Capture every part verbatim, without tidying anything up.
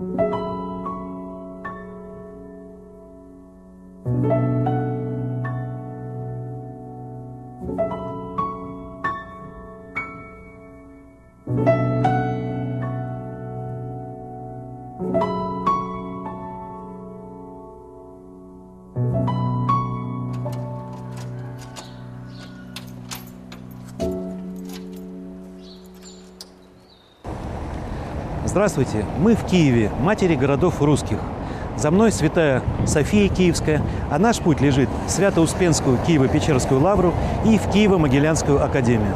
Здравствуйте! Мы в Киеве, матери городов русских. За мной святая София Киевская, а наш путь лежит в Свято-Успенскую Киево-Печерскую лавру и в Киево-Могилянскую академию.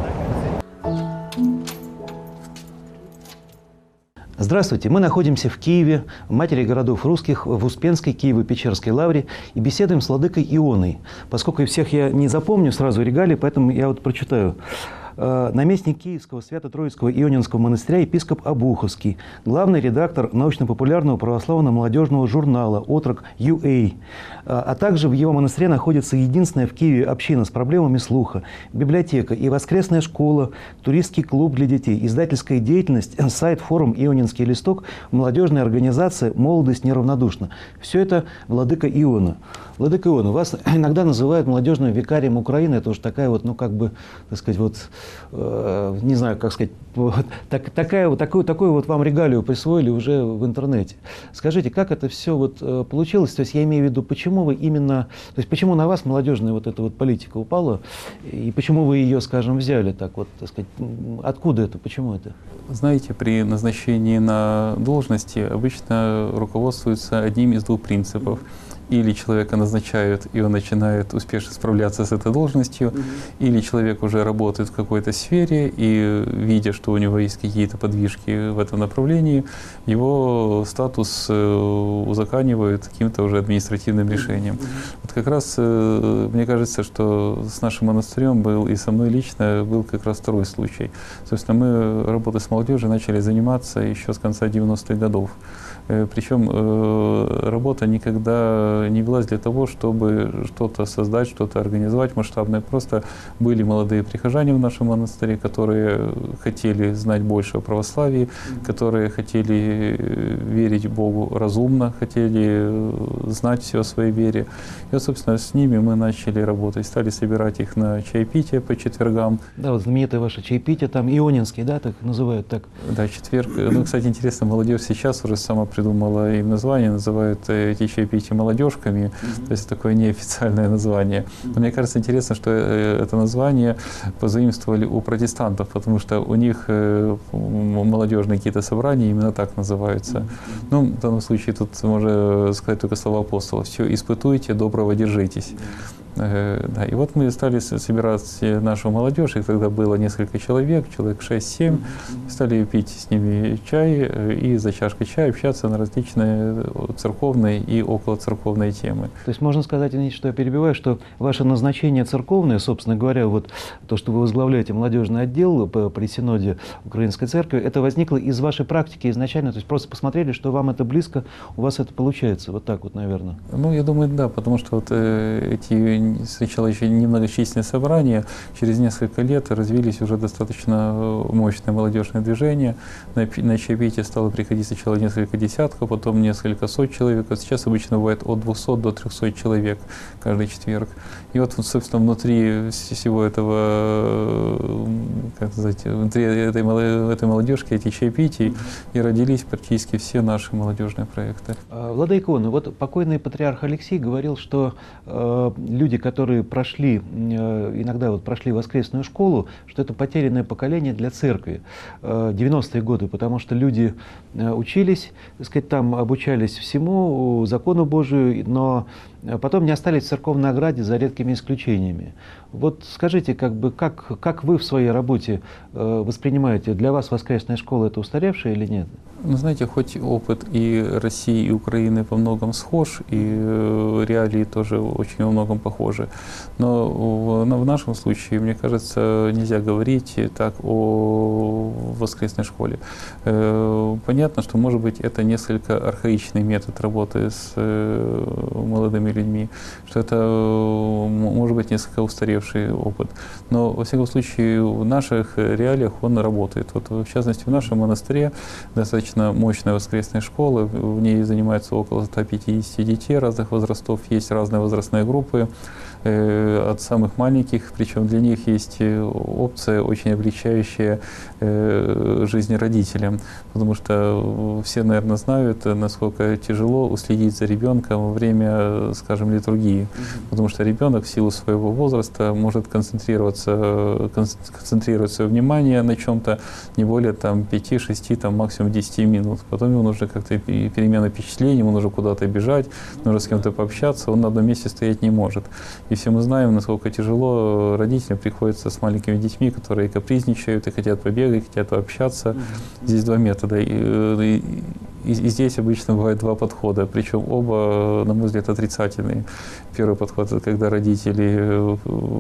Здравствуйте! Мы находимся в Киеве, в матери городов русских, в Успенской Киево-Печерской лавре и беседуем с владыкой Ионой. Поскольку всех я не запомню сразу регалии, поэтому я вот прочитаю. Наместник Киевского Свято-Троицкого Ионинского монастыря епископ Обуховский, главный редактор научно-популярного православно-молодежного журнала «Отрок ю эй». А также в его монастыре находится единственная в Киеве община с проблемами слуха, библиотека и воскресная школа, туристский клуб для детей, издательская деятельность, сайт, форум «Ионинский листок», молодежная организация «Молодость неравнодушна». Все это владыка Иона. Владыка Иона, вас иногда называют молодежным викарием Украины. Это уж такая вот, ну как бы, так сказать, вот, э, не знаю, как сказать, вот, так, такая, вот, такую, такую вот вам регалию присвоили уже в интернете. Скажите, как это все вот получилось? То есть я имею в виду, почему вы именно, то есть почему на вас молодежная вот эта вот политика упала, и почему вы ее, скажем, взяли так вот, так сказать, откуда это, почему это? Знаете, при назначении на должности обычно руководствуются одним из двух принципов. Или человека назначают, и он начинает успешно справляться с этой должностью, mm-hmm. или человек уже работает в какой-то сфере, и видя, что у него есть какие-то подвижки в этом направлении, его статус узаконивают каким-то уже административным решением. Mm-hmm. Вот как раз мне кажется, что с нашим монастырем был, и со мной лично был как раз второй случай. Собственно, мы работой с молодежью начали заниматься еще с конца девяностых годов. Причем работа никогда не велась для того, чтобы что-то создать, что-то организовать масштабное. Просто были молодые прихожане в нашем монастыре, которые хотели знать больше о православии, mm-hmm. которые хотели верить Богу разумно, хотели знать все о своей вере. И вот, собственно, с ними мы начали работать, стали собирать их на чаепитие по четвергам. Да, вот знаменитое ваше чаепитие, там ионинский, да, так называют так? Да, четверг. Ну, кстати, интересно, молодежь сейчас уже сама придумала им название, называют эти чаепития молодежками, mm-hmm. то есть такое неофициальное название. Mm-hmm. Но мне кажется, интересно, что это название позаимствовали у протестантов, потому что у них молодежные какие-то собрания именно так называются. Mm-hmm. Ну, в данном случае тут можно сказать только слова апостола: «Все испытуйте, доброго держитесь». Mm-hmm. Да, и вот мы стали собирать нашу молодежь, их тогда было несколько человек, человек шесть-семь, mm-hmm. стали пить с ними чай и за чашкой чая общаться на различные церковные и околоцерковные темы. То есть можно сказать, что я перебиваю, что ваше назначение церковное, собственно говоря, вот то, что вы возглавляете молодежный отдел при Синоде Украинской Церкви, это возникло из вашей практики изначально, то есть просто посмотрели, что вам это близко, у вас это получается, вот так вот, наверное. Ну, я думаю, да, потому что вот э, эти сначала еще немногочисленные собрания, через несколько лет развились уже достаточно мощное молодежное движение. На, на чаепитие стало приходить сначала несколько десятков, потом несколько сот человек. Вот сейчас обычно бывает от двухсот до трёхсот человек каждый четверг. И вот, собственно, внутри всего этого, как сказать, внутри этой, этой молодежки, этих чаепитий, и родились практически все наши молодежные проекты. Владыка Иона, вот покойный патриарх Алексий говорил, что э, люди, которые прошли, иногда вот прошли воскресную школу, что это потерянное поколение для церкви, девяностые годы, потому что люди учились, так сказать, там обучались всему, закону Божию, но потом не остались в церковной ограде за редкими исключениями. Вот скажите, как бы, как, как вы в своей работе воспринимаете, для вас воскресная школа это устаревшая или нет? Ну, знаете, хоть опыт и России, и Украины во многом схож, и реалии тоже очень во многом похожи, но в, в нашем случае, мне кажется, нельзя говорить так о воскресной школе. Понятно, что, может быть, это несколько архаичный метод работы с молодыми людьми, что это может быть несколько устаревший опыт. Но, во всяком случае, в наших реалиях он работает. Вот, в частности, в нашем монастыре достаточно мощная воскресная школа, в ней занимается около ста пятидесяти детей разных возрастов, есть разные возрастные группы, от самых маленьких, причем для них есть опция, очень облегчающая жизнь родителям, потому что все, наверное, знают, насколько тяжело уследить за ребенком во время, скажем, литургии, потому что ребенок в силу своего возраста может концентрироваться, концентрировать свое внимание на чем-то не более там пяти-шести, там максимум десяти минут. Потом ему нужно как-то перемена впечатлений, ему нужно куда-то бежать, нужно с кем-то пообщаться, он на одном месте стоять не может. И все мы знаем, насколько тяжело родителям приходится с маленькими детьми, которые капризничают и хотят побегать, хотят пообщаться. Mm-hmm. Здесь два метода. И, и, и, и здесь обычно бывает два подхода, причем оба, на мой взгляд, отрицательные. Первый подход — это когда родители,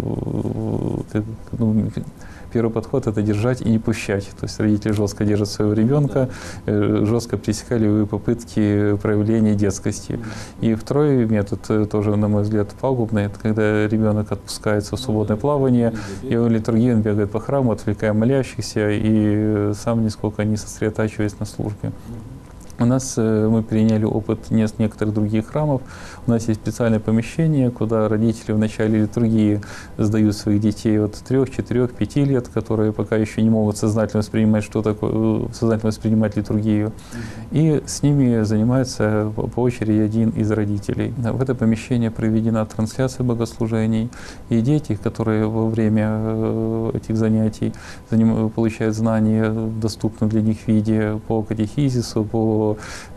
ну, первый подход — это держать и не пущать. То есть родители жестко держат своего ребенка, жестко пресекали любые попытки проявления детскости. И второй метод, тоже, на мой взгляд, пагубный, это когда ребенок отпускается в свободное плавание, и в литургии он бегает по храму, отвлекая молящихся, и сам нисколько не сосредотачиваясь на службе. У нас мы переняли опыт не с некоторых других храмов. У нас есть специальное помещение, куда родители в начале литургии сдают своих детей от трёх, четырёх, пяти лет, которые пока еще не могут сознательно воспринимать, что такое, сознательно воспринимать литургию. И с ними занимается по очереди один из родителей. В это помещение проведена трансляция богослужений, и дети, которые во время этих занятий получают знания в доступном для них виде по катехизису, по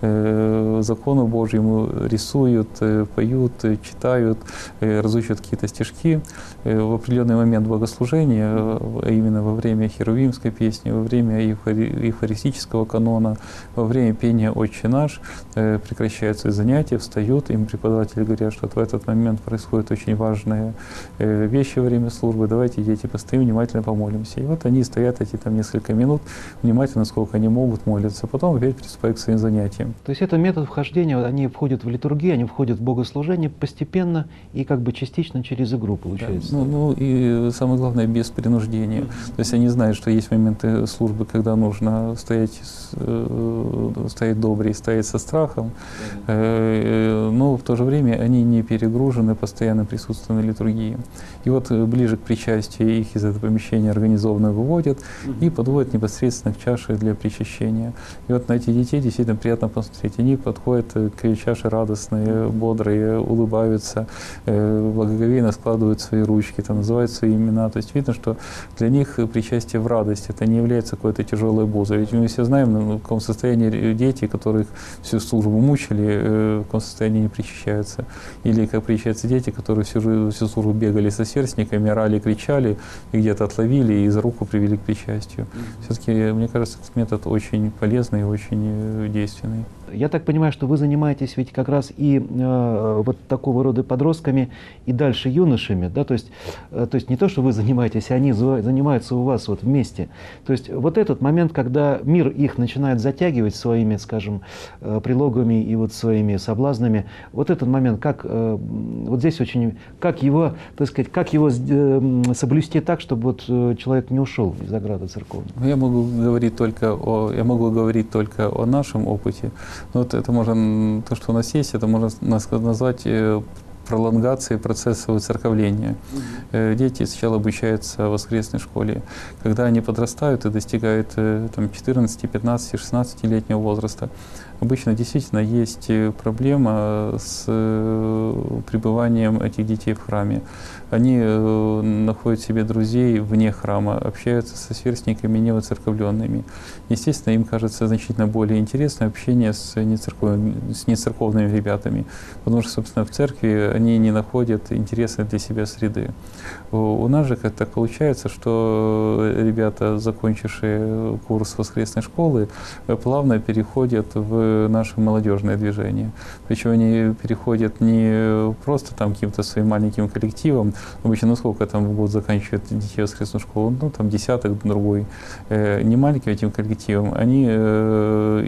э, закону Божьему, рисуют, э, поют, э, читают, э, разучат какие-то стишки. Э, в определенный момент богослужения, э, а именно во время херувимской песни, во время евхари- евхаристического канона, во время пения «Отче наш», э, прекращают свои занятия, встают, им преподаватели говорят, что в этот момент происходят очень важные э, вещи во время службы, давайте, дети, постоим, внимательно помолимся. И вот они стоят эти там несколько минут, внимательно, сколько они могут, молятся, потом опять приступают к своим занятиям. То есть это метод вхождения, они входят в литургию, они входят в богослужение постепенно и как бы частично через игру, получается. Да. Ну, ну и самое главное, без принуждения. Mm-hmm. То есть они знают, что есть моменты службы, когда нужно стоять, э, стоять добре и стоять со страхом, mm-hmm. э, но в то же время они не перегружены постоянным присутствием на литургии. И вот ближе к причастию их из этого помещения организованно выводят mm-hmm. и подводят непосредственно к чаше для причащения. И вот на эти детей действительно приятно посмотреть. Они подходят к чаше радостные, бодрые, улыбаются, благоговейно складывают свои ручки, там, называют свои имена. То есть видно, что для них причастие в радость, это не является какой-то тяжелой бузой. Ведь мы все знаем, ну, в каком состоянии дети, которых всю службу мучили, в каком состоянии не причащаются. Или как причащаются дети, которые всю, всю службу бегали со сверстниками, орали, кричали, и где-то отловили и за руку привели к причастию. Mm-hmm. Все-таки, мне кажется, этот метод очень полезный и очень действенный. Я так понимаю, что вы занимаетесь ведь как раз и э, вот такого рода подростками, и дальше юношами, да, то есть, э, то есть не то, что вы занимаетесь, они занимаются у вас вот вместе. То есть вот этот момент, когда мир их начинает затягивать своими, скажем, э, прилогами и вот своими соблазнами, вот этот момент, как э, вот здесь очень, как его, так сказать, как его э, соблюсти так, чтобы вот э, человек не ушел из ограды церковной? Я могу говорить только о, я могу говорить только о нашем опыте. Но вот это можно, то, что у нас есть, это можно назвать пролонгацией процесса выцерковления. Mm-hmm. Дети сначала обучаются в воскресной школе. Когда они подрастают и достигают там, четырнадцати, пятнадцати, шестнадцатилетнего возраста, обычно действительно есть проблема с пребыванием этих детей в храме. Они находят себе друзей вне храма, общаются со сверстниками невыцерковленными. Естественно, им кажется значительно более интересно общение с нецерковными, с нецерковными ребятами, потому что, собственно, в церкви они не находят интересной для себя среды. У нас же как так получается, что ребята, закончившие курс воскресной школы, плавно переходят в в наше молодежное движение. Причем они переходят не просто там каким-то своим маленьким коллективом, обычно, ну сколько там в год заканчивают детей воскресную школу, ну там десяток, другой, э, не маленьким этим коллективом, они э,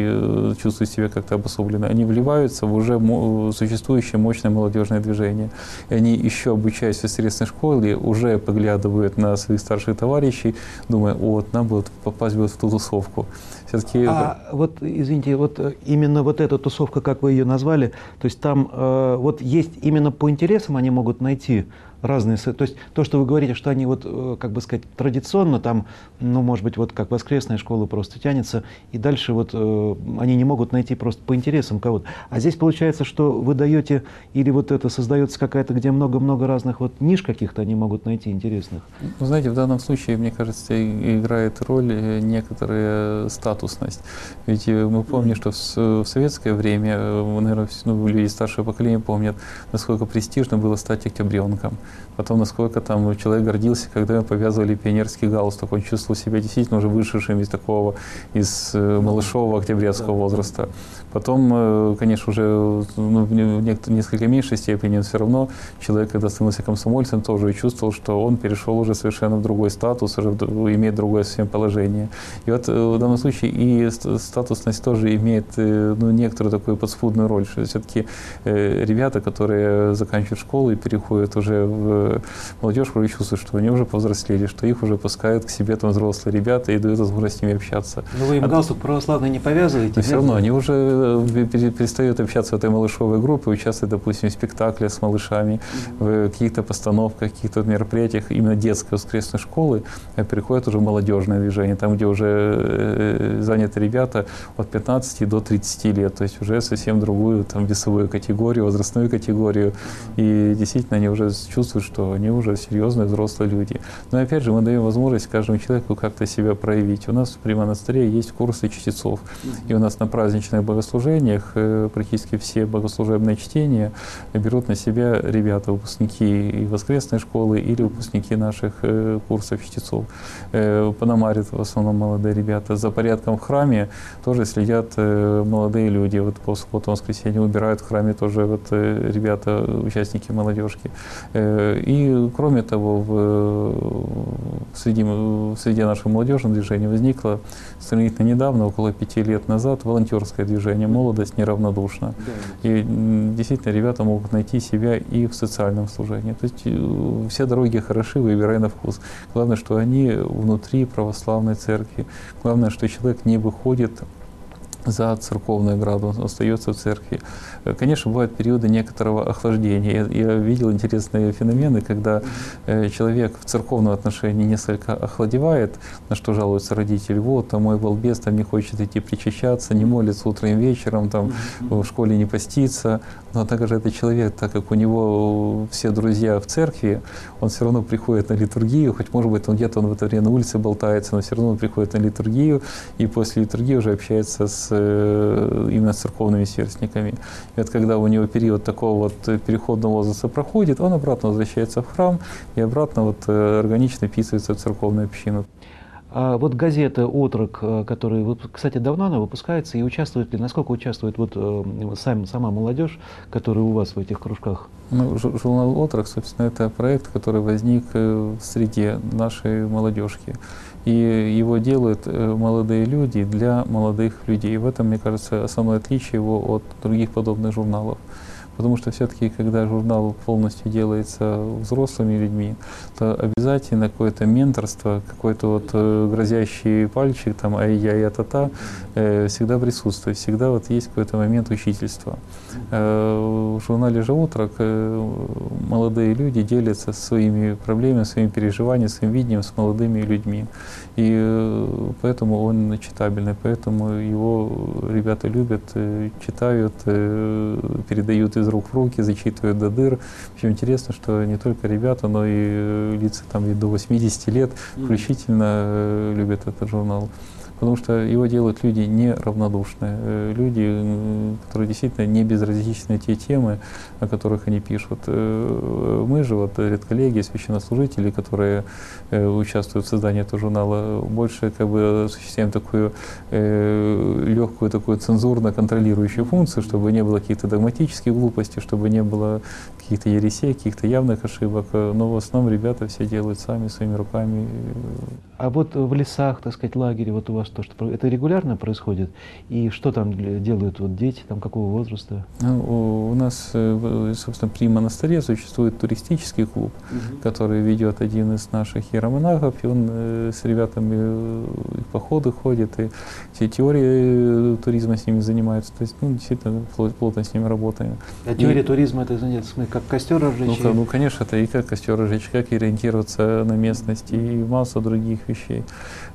и чувствуют себя как-то обособленно, они вливаются в уже существующее мощное молодежное движение. И они еще обучаясь в воскресной школе, уже поглядывают на своих старших товарищей, думая, вот, нам бы попасть бы в ту тусовку. Все-таки... А вот, извините, вот именно вот эта тусовка, как вы ее назвали, то есть там э, вот есть именно по интересам они могут найти разные, то есть то, что вы говорите, что они вот, как бы сказать, традиционно там, ну, может быть, вот как воскресная школа просто тянется, и дальше вот э, они не могут найти просто по интересам кого-то. А здесь получается, что вы даете, или вот это создается какая-то, где много-много разных вот ниш каких-то они могут найти интересных? Вы знаете, в данном случае, мне кажется, играет роль некоторая статусность. Ведь мы помним, что в советское время, наверное, ну, люди старшего поколения помнят, насколько престижно было стать октябренком. Потом, насколько там человек гордился, когда ему повязывали пионерский галстук. Он чувствовал себя действительно уже вышедшим из такого, из малышового октябрятского возраста. Потом, конечно, уже ну, в несколько меньшей степени, но все равно человек, когда становился комсомольцем, тоже чувствовал, что он перешел уже совершенно в другой статус, уже имеет другое совсем положение. И вот в данном случае и статусность тоже имеет ну, некоторую такую подспудную роль, что все-таки ребята, которые заканчивают школу и переходят уже в молодежь, уже чувствуют, что они уже повзрослели, что их уже пускают к себе там взрослые ребята и дают возможность с ними общаться. Но вы им а галстук православный не повязываете? Но все равно они уже перестают общаться в этой малышовой группе, участвовать, допустим, в спектаклях с малышами, mm-hmm. в каких-то постановках, каких-то мероприятиях именно детской воскресной школы, переходят уже в молодежное движение, там, где уже заняты ребята от пятнадцати до тридцати лет, то есть уже совсем другую там, весовую категорию, возрастную категорию, mm-hmm. и действительно они уже чувствуют, что они уже серьезные взрослые люди. Но опять же, мы даем возможность каждому человеку как-то себя проявить. У нас при монастыре есть курсы чтецов, mm-hmm. и у нас на праздничных богослужениях практически все богослужебные чтения берут на себя ребята, выпускники и воскресной школы или выпускники наших курсов чтецов. Пономарят в основном молодые ребята. За порядком в храме тоже следят молодые люди. Вот по субботам, воскресенье убирают в храме тоже вот ребята, участники молодежки. И кроме того, в среди, среди нашего молодежного движения возникло сравнительно недавно, около пяти лет назад, волонтерское движение «Молодость неравнодушна». Да. И действительно ребята могут найти себя и в социальном служении. То есть все дороги хороши, выбирай на вкус. Главное, что они внутри православной церкви. Главное, что человек не выходит за церковную ограду, он остается в церкви. Конечно, бывают периоды некоторого охлаждения. Я, я видел интересные феномены, когда э, человек в церковном отношении несколько охладевает, на что жалуются родители. Вот, а мой балбес там не хочет идти причащаться, не молится утром и вечером, там, в школе не постится. Но также этот человек, так как у него все друзья в церкви, он все равно приходит на литургию, хоть, может быть, он где-то он в это время на улице болтается, но все равно он приходит на литургию, и после литургии уже общается с именно с церковными сверстниками. И вот когда у него период такого вот переходного возраста проходит, он обратно возвращается в храм и обратно вот органично вписывается в церковную общину. А вот газета «Отрок», которая, кстати, давно она выпускается, и участвует ли, насколько участвует вот сам, сама молодежь, которая у вас в этих кружках? Ну, журнал «Отрок», собственно, это проект, который возник в среде нашей молодежки. И его делают молодые люди для молодых людей. И в этом, мне кажется, основное отличие его от других подобных журналов. Потому что все-таки, когда журнал полностью делается взрослыми людьми, то обязательно какое-то менторство, какой-то вот э, грозящий пальчик, там, ай-яй-я-та-та, э, всегда присутствует, всегда вот есть какой-то момент учительства. Э, в журнале же «Отрок» э, молодые люди делятся своими проблемами, своими переживаниями, своим видением с молодыми людьми. И э, поэтому он читабельный, поэтому его ребята любят, э, читают, э, передают из рук в руки, зачитывают до дыр. Причем интересно, что не только ребята, но и лица там и до восьмидесяти лет включительно любят этот журнал. потому что его делают люди неравнодушные, э, люди, э, которые действительно не безразличны те темы, о которых они пишут. Э, мы же, вот, редколлегия, священнослужители, которые э, участвуют в создании этого журнала, больше как бы осуществляем такую э, легкую, такую цензурно-контролирующую функцию, чтобы не было каких-то догматических глупостей, чтобы не было каких-то ересей, каких-то явных ошибок. Но в основном ребята все делают сами, своими руками. А вот в лесах, так сказать, лагере, вот у вас то, что это регулярно происходит? И что там делают вот дети, там какого возраста? Ну, у нас, собственно, при монастыре существует туристический клуб, угу. который ведет один из наших иеромонахов, и он с ребятами в походы ходит, и все теории туризма с ними занимается. То есть, ну, действительно, плотно с ними работаем. А теория и... туризма, это, знаете, как костер разжечь? Ну, ну, конечно, это и как костер разжечь, как ориентироваться на местности, и масса других вещей.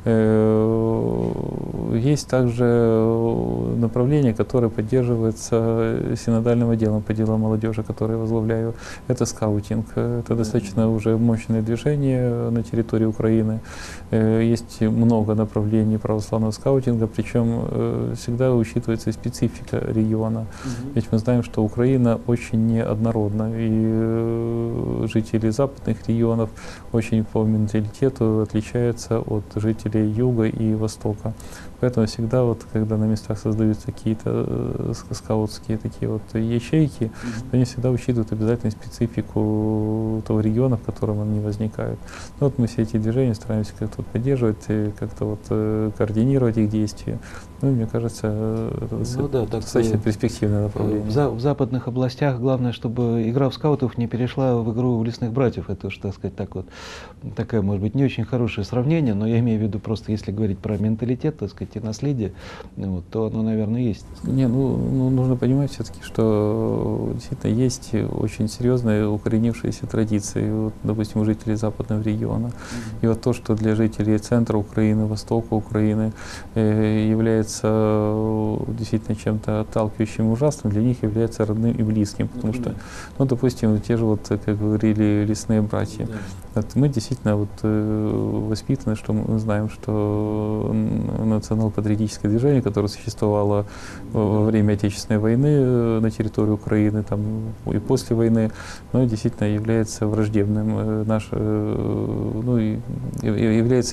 Есть также направление, которое поддерживается синодальным отделом по делам молодежи, которое я возглавляю. Это скаутинг. Это достаточно уже мощное движение на территории Украины. Есть много направлений православного скаутинга, причем всегда учитывается специфика региона. Mm-hmm. Ведь мы знаем, что Украина очень неоднородна, и жители западных регионов очень по менталитету отличаются от жителей юга и востока. Поэтому всегда, вот, когда на местах создаются какие-то скаутские такие вот ячейки, mm-hmm. они всегда учитывают обязательно специфику того региона, в котором они возникают. Ну, вот мы все эти движения стараемся как-то вот поддерживать, как-то вот координировать их действия. Ну, мне кажется, это ну, да, достаточно так, перспективное направление. В, за, в западных областях главное, чтобы игра в скаутов не перешла в игру в лесных братьев. Это уж, так сказать, так вот, такая, может быть, не очень хорошее сравнение, но я имею в виду просто, если говорить про менталитет, так сказать, и наследие, вот, то оно, наверное, есть. Не, ну, ну нужно понимать все-таки, что действительно есть очень серьезные укоренившиеся традиции, вот, допустим, у жителей западного региона. Mm-hmm. И вот то, что для жителей центра Украины, востока Украины э, является действительно чем-то отталкивающим и ужасным, для них является родным и близким. Потому mm-hmm. что, ну, допустим, те же, вот, как говорили, лесные братья. Mm-hmm. Вот мы действительно вот, э, воспитаны, что мы знаем, что национал-патриотическое движение, которое существовало во время Отечественной войны на территории Украины там, и после войны, но действительно является враждебным, наш, ну, является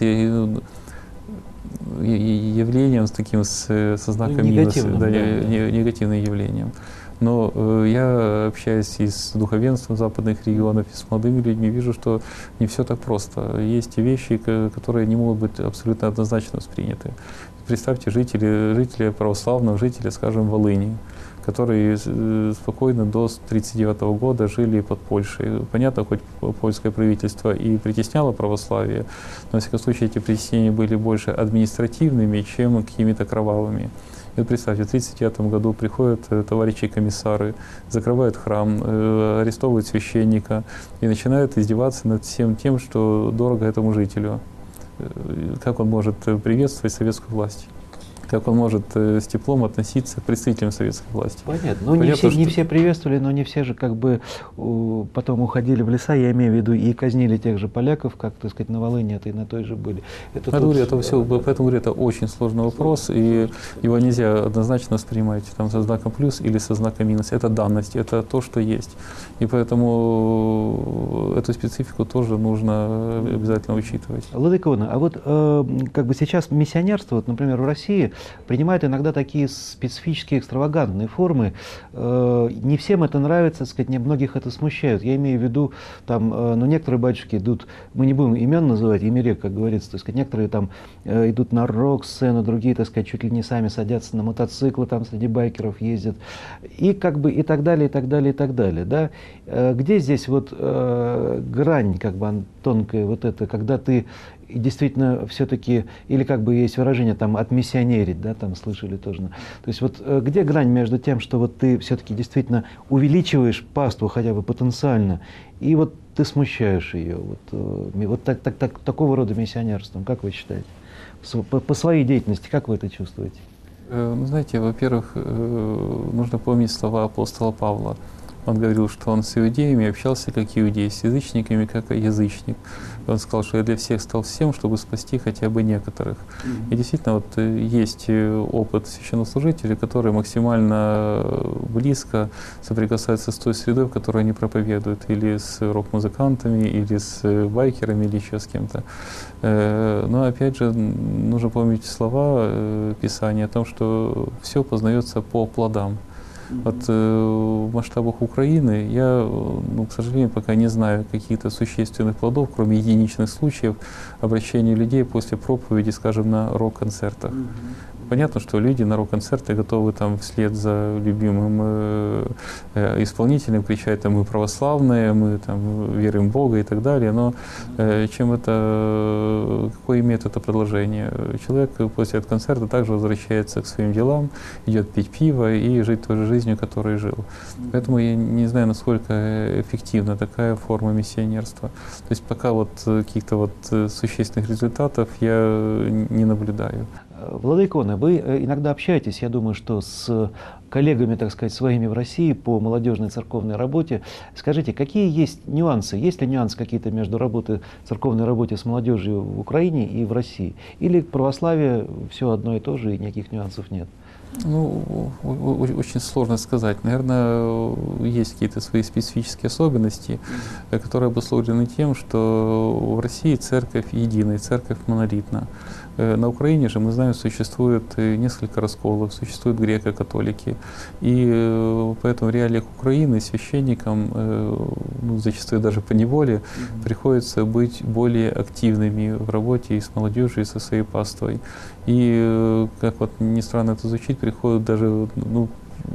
явлением с таким с, со знаком минус, да, да, негативным явлением. Но э, я общаюсь и с духовенством западных регионов, и с молодыми людьми, вижу, что не все так просто. Есть вещи, которые не могут быть абсолютно однозначно восприняты. Представьте, жители, жители православного, жители, скажем, Волыни, которые спокойно до тысяча девятьсот тридцать девятого года жили под Польшей. Понятно, хоть польское правительство и притесняло православие, но, во всяком случае, эти притеснения были больше административными, чем какими-то кровавыми. И вот представьте, в тысяча девятьсот тридцать девятом году приходят товарищи комиссары, закрывают храм, арестовывают священника и начинают издеваться над всем тем, что дорого этому жителю. Как он может приветствовать советскую власть? Как он может э, с теплом относиться к представителям советской власти. Понятно. Ну, не все, что... не все приветствовали, но не все же как бы у, потом уходили в леса, я имею в виду, и казнили тех же поляков, как, так сказать, на Волыни, это и на той же были. Это тут... говорю, это все, поэтому говорю, это очень сложный вопрос, и его нельзя однозначно воспринимать там, со знаком плюс или со знаком минус. Это данность, это то, что есть. И поэтому эту специфику тоже нужно обязательно учитывать. Владыка Иона, а вот э, как бы сейчас миссионерство, вот, например, в России, принимают иногда такие специфические, экстравагантные формы. Не всем это нравится, так сказать, не многих это смущает. Я имею в виду, там, ну, некоторые батюшки идут, мы не будем имен называть, имя рек, как говорится, так сказать, некоторые там идут на рок-сцену, другие, так сказать, чуть ли не сами садятся на мотоциклы, там среди байкеров ездят, и как бы и так далее, и так далее, и так далее, да. Где здесь вот грань, как бы тонкая, вот это, когда ты и действительно все-таки, или как бы есть выражение, там, отмиссионерить, да, там слышали тоже. То есть вот где грань между тем, что вот ты все-таки действительно увеличиваешь паству хотя бы потенциально, и вот ты смущаешь ее, вот, вот так, так, так, такого рода миссионерством, как вы считаете? По, по своей деятельности, как вы это чувствуете? Ну, знаете, во-первых, нужно помнить слова апостола Павла. Он говорил, что он с иудеями общался как иудей, с язычниками как язычник. Он сказал, что я для всех стал всем, чтобы спасти хотя бы некоторых. Mm-hmm. И действительно, вот есть опыт священнослужителей, которые максимально близко соприкасаются с той средой, в которой они проповедуют, или с рок-музыкантами, или с байкерами, или еще с кем-то. Но опять же, нужно помнить слова Писания о том, что все познается по плодам. Вот э, в масштабах Украины я, ну, к сожалению, пока не знаю каких-то существенных плодов, кроме единичных случаев обращения людей после проповеди, скажем, на рок-концертах. Понятно, что люди на рок-концерты готовы там вслед за любимым э, э, исполнителем кричать, там, мы православные, мы там верим в Бога и так далее, но э, чем это, какое имеет это продолжение? Человек после этого концерта также возвращается к своим делам, идет пить пиво и жить той же жизнью, которой жил. Поэтому я не знаю, насколько эффективна такая форма миссионерства. То есть пока вот каких-то вот существенных результатов я не наблюдаю. Владыка Иона, вы иногда общаетесь, я думаю, что с коллегами, так сказать, своими в России по молодежной церковной работе. Скажите, какие есть нюансы? Есть ли нюансы какие-то между работой, церковной работой с молодежью в Украине и в России? Или православие все одно и то же и никаких нюансов нет? Ну, очень сложно сказать. Наверное, есть какие-то свои специфические особенности, которые обусловлены тем, что в России церковь единая, церковь монолитна. На Украине же, мы знаем, существует несколько расколов, существуют греко-католики. И поэтому в реалиях Украины священникам, ну, зачастую даже по неволе, mm-hmm. приходится быть более активными в работе и с молодежью, и со своей паствой. И, как вот ни странно это звучит, приходят даже, ну,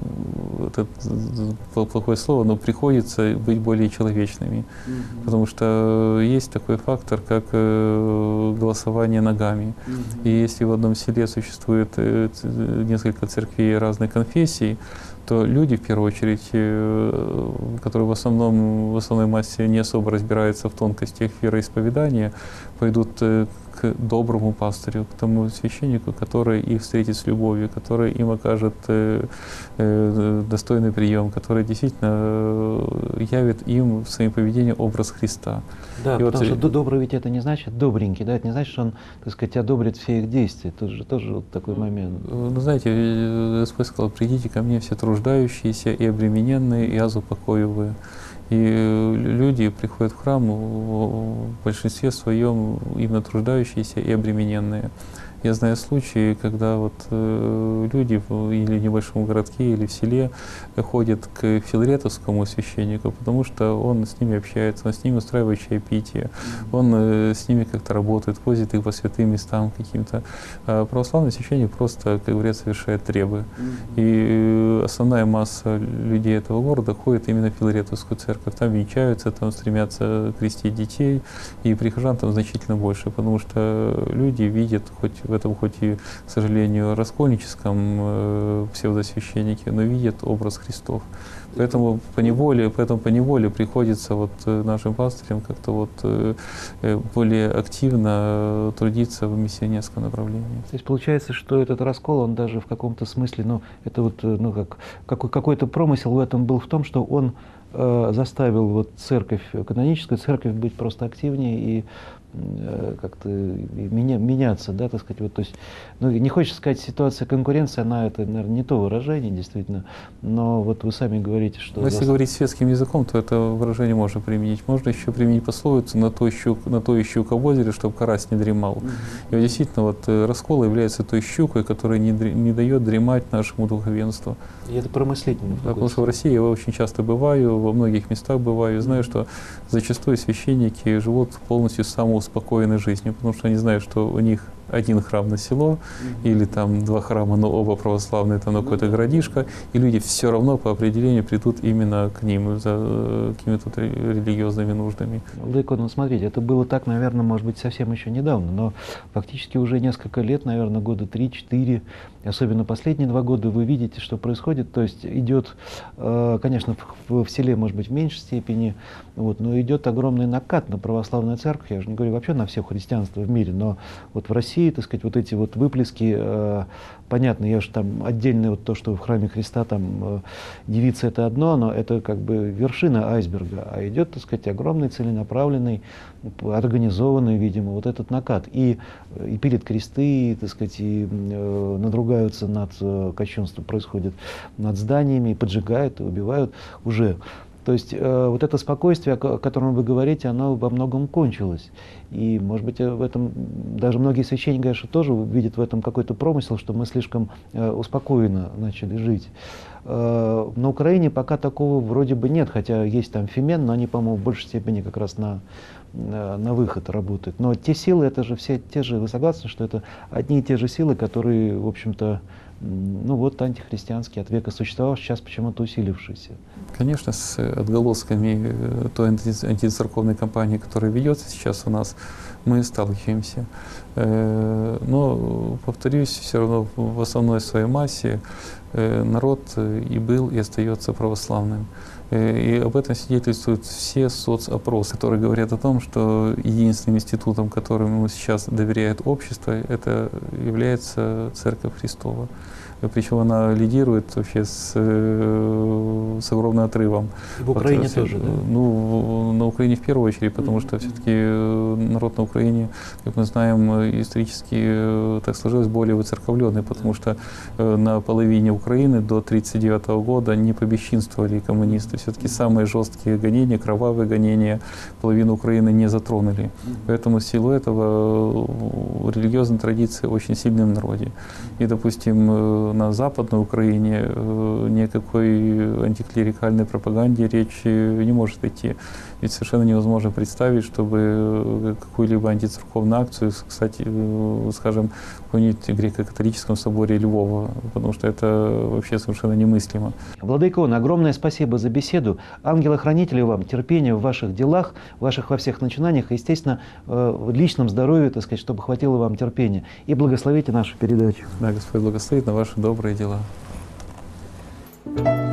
это плохое слово, но приходится быть более человечными. Mm-hmm. Потому что есть такой фактор, как голосование ногами. Mm-hmm. И если в одном селе существует несколько церквей разных конфессий, то люди, в первую очередь, которые в основном, в основной массе не особо разбираются в тонкостях вероисповедания, пойдут к доброму пастырю, к тому священнику, который их встретит с любовью, который им окажет э, э, достойный прием, который действительно явит им в своем поведении образ Христа. Да, и потому вот, что добрый ведь это не значит добренький, да, это не значит, что он, так сказать, одобрит все их действия. Тут же тоже вот такой момент. Ну, знаете, Господь сказал, придите ко мне все труждающиеся и обремененные, и аз упокою вы. И люди приходят в храм в большинстве своем именно труждающиеся и обремененные. Я знаю случаи, когда вот э, люди в, или в небольшом городке, или в селе ходят к филаретовскому священнику, потому что он с ними общается, он с ними устраивает чаепитие, он э, с ними как-то работает, возит их по святым местам каким-то. А православный священник просто, как говорят, совершает требы. И э, основная масса людей этого города ходит именно в филаретовскую церковь. Там венчаются, там стремятся крестить детей, и прихожан там значительно больше, потому что люди видят хоть в этом хоть и, к сожалению, раскольническом э, псевдосвященнике, но видят образ Христов. Поэтому поневоле, поэтому поневоле приходится вот нашим пастырям как-то вот э, более активно трудиться в миссионерском направлении. То есть получается, что этот раскол, он даже в каком-то смысле, ну, это вот, ну, как, какой, какой-то промысел в этом был в том, что он э, заставил вот церковь, каноническую церковь быть просто активнее и как-то меня, меняться, да, так сказать, вот, то есть, ну, не хочется сказать, ситуация конкуренции, она, это, наверное, не то выражение, действительно, но вот вы сами говорите, что... Но если говорить светским языком, то это выражение можно применить. Можно еще применить пословицу «на той щука, на той щука в озере, чтобы карась не дремал». Mm-hmm. И вот, действительно, вот раскол является той щукой, которая не, не дает дремать нашему духовенству. И это промыслительно. Да, потому что в России я очень часто бываю, во многих местах бываю, и знаю, что зачастую священники живут полностью самоуспокоенной жизнью, потому что они знают, что у них один храм на село, mm-hmm. или там два храма, но оба православные, там на какое-то городишко, и люди все равно по определению придут именно к ним за какими-то религиозными нуждами. Владыка, ну смотрите, это было так, наверное, может быть, совсем еще недавно, но фактически уже несколько лет, наверное, года три-четыре, особенно последние два года, вы видите, что происходит, то есть идет, конечно, в, в селе, может быть, в меньшей степени, вот, но идет огромный накат на православную церковь, я же не говорю вообще на все христианство в мире, но вот в России России, так сказать, вот эти вот выплески, э, понятно, я же там отдельно вот то, что в храме Христа там э, девица это одно, но это как бы вершина айсберга, а идет, так сказать, огромный, целенаправленный, организованный, видимо, вот этот накат. И, и пилят кресты, и, так сказать, и э, надругаются над э, кощунством, происходит над зданиями, и поджигают, и убивают уже. То есть э, вот это спокойствие, о котором вы говорите, оно во многом кончилось. И, может быть, в этом даже многие священники, конечно, тоже видят в этом какой-то промысел, что мы слишком э, успокоенно начали жить. Э, на Украине пока такого вроде бы нет, хотя есть там Фемен, но они, по-моему, в большей степени как раз на, на, на выход работают. Но те силы, это же все те же, вы согласны, что это одни и те же силы, которые, в общем-то, ну вот антихристианские, от века существовавшие, сейчас почему-то усилившиеся. Конечно, с отголосками той антицерковной кампании, которая ведется сейчас у нас, мы сталкиваемся. Но, повторюсь, все равно в основной своей массе народ и был, и остается православным. И об этом свидетельствуют все соцопросы, которые говорят о том, что единственным институтом, которому сейчас доверяет общество, это является Церковь Христова. Причем она лидирует вообще с, с огромным отрывом. В Украине от, тоже, да? Ну, на Украине в первую очередь, потому mm-hmm. что все-таки народ на Украине, как мы знаем, исторически так сложилось, более выцерковленный, потому что на половине Украины до тридцать девятого года не побесчинствовали коммунисты. Все-таки самые жесткие гонения, кровавые гонения половину Украины не затронули. Mm-hmm. Поэтому в силу этого религиозные традиции очень сильны в народе. И, допустим, на Западной Украине никакой антиклерикальной пропаганде речи не может идти. Ведь совершенно невозможно представить, чтобы какую-либо антицерковную акцию, кстати, скажем, в каком-нибудь греко-католическом соборе Львова, потому что это вообще совершенно немыслимо. Владыка Иоанн, огромное спасибо за беседу. Ангела-хранителя вам, терпения в ваших делах, в ваших во всех начинаниях, и, естественно, в личном здоровье, так сказать, чтобы хватило вам терпения. И благословите нашу передачу. Да, Господь благословит на ваши добрые дела.